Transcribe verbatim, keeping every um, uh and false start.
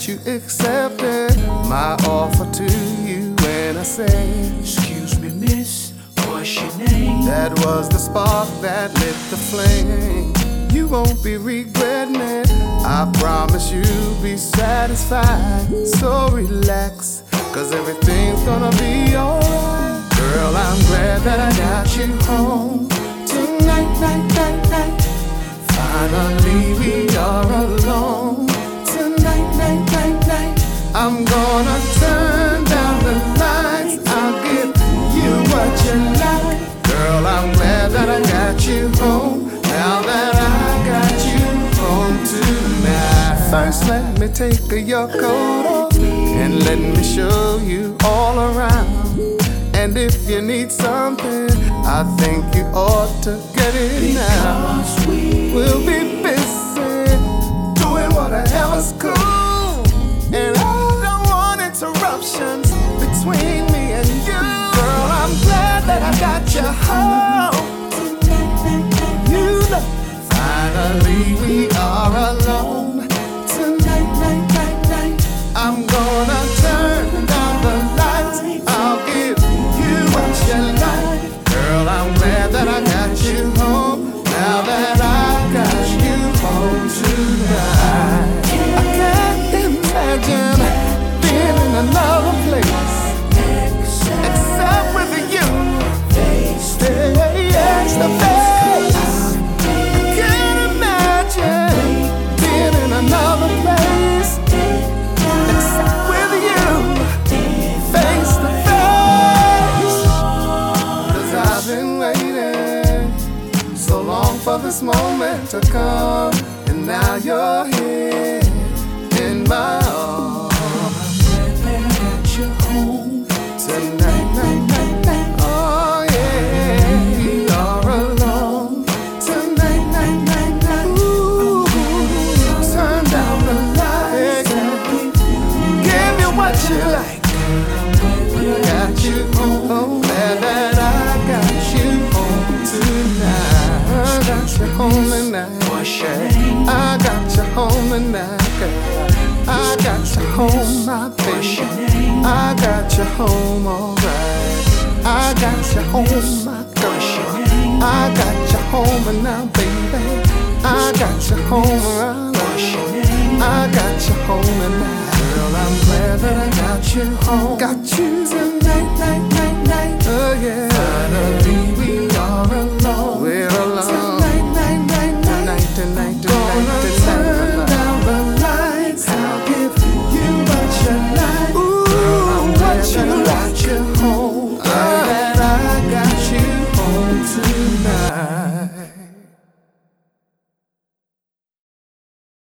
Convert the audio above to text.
that you accepted my offer to you when I said, excuse me, miss, what's your name? That was the spark that lit the flame. You won't be regretting it, I promise you'll be satisfied. So relax, cause everything's gonna be alright. Girl, I'm glad that I got you home tonight, night, night, night. Finally we are alone tonight, night, night, night. I'm gonna turn down the lights, I'll give you what you like. Girl, I'm glad that I got you home, now that I got you home tonight. First let me take your coat off and let me show you all around. And if you need something, I think you ought to get it now. We'll be busy doing whatever's cool, and I don't want interruptions between me and you. Girl, I'm glad that I got you home. You know, finally we are alone tonight, night, night, night. I'm gonna turn down the lights, I'll give you what you like. Girl, I'm glad that I got you home, now that I got you home tonight. I can't imagine being in another place except with you, face to face. I can't imagine being in another place except with you, face to face. Cause I've been waiting so long for this moment to come, and now you're here in my arms. I'm glad that I got you home tonight, night, night, night. Oh yeah, we are alone tonight, night, night, night. Ooh, turn down the lights, give you what you like. Got you home, glad that I got you home tonight. I got you home tonight. I got you home tonight, girl. I got you home, my baby. I got you home, alright. I got you home, my girl. I got you home and now, baby. I got you home, alright. I got you home tonight. Girl, I'm glad that I got you home. Got you tonight.